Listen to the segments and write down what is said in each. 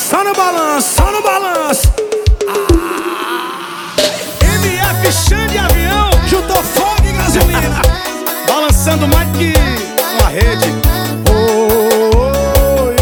Só no balanço, só no balanço. MF Xande Avião Juntou fogo e gasolina. balançando mais que uma rede. Oi,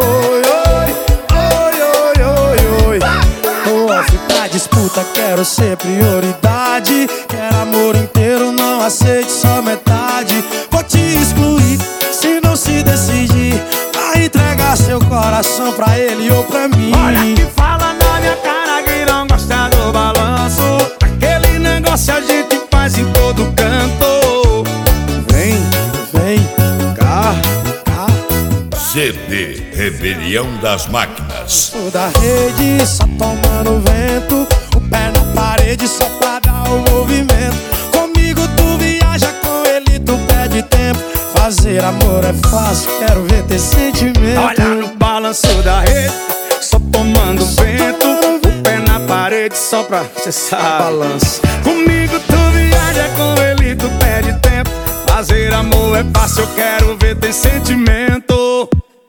oi, oi, oi, oi. Tô off pra disputa, quero ser prioridade. Quero amor inteiro, não aceite só metade. Vou te excluir se não se decidir. Vai entregar seu coração pra ele ou pra mim. Olha que fala na minha cara que não gosta do balanço. Aquele negócio a gente faz em todo canto. Vem, vem, cá, cá. CD Rebelião das Máquinas. Sou da rede, só tomando vento. O pé na parede só pra dar o movimento. Comigo tu viaja, com ele tu perde tempo. Fazer amor é fácil, quero ver ter sentimento. Olha no balanço da rede, só tomando vento. O pé na parede só pra cê sabe. Balança. Comigo tu viaja, com ele tu perde tempo. Fazer amor é fácil, eu quero ver ter sentimento.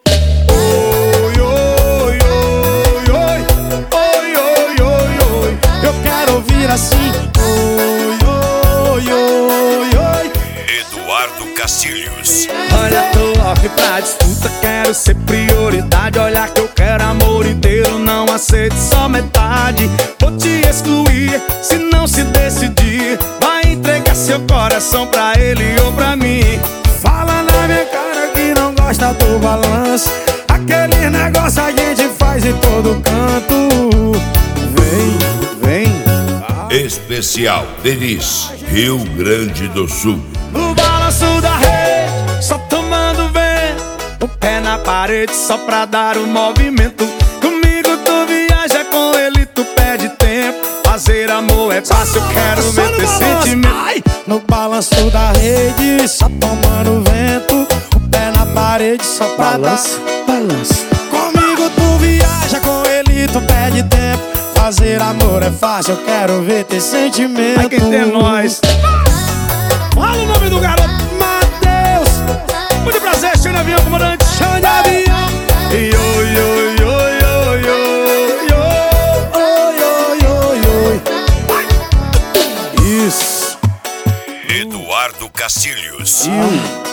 Oi, oi, oi, oi. Oi, oi, oi, oi. Eu quero ouvir assim. Oi, oi, oi, oi. Eduardo Castilhos. Olha, tô off pra disputa, quero ser prioridade. Olha que eu quero amor inteiro, não aceito só metade. Vou te excluir se não se decidir. Vai entregar seu coração pra ele ou pra mim. Fala na minha cara que não gosta do balanço. Aquele negócio a gente faz em todo canto. Vem, vem. Especial Denis, Rio Grande do Sul. No balanço da rede, só tomando vento. O pé na parede só pra dar o movimento. Comigo tu viaja, com ele tu perde tempo. Fazer amor é fácil, eu quero ver ter sentimento. Ai, no balanço da rede, só tomando vento. O pé na parede só pra Balança, dar. balança. Comigo tu viaja, com ele tu perde tempo. Fazer amor é fácil, eu quero ver ter sentimento. Ai, quem tem é nós. Fala o nome do garoto. Matheus, Muito prazer, Xande Avião, comandante. Xande Avião. Oi, oi, oi, oi, oi, oi, oi. Oi, oi, oi, oi. Isso. Eduardo Castilhos. Isso.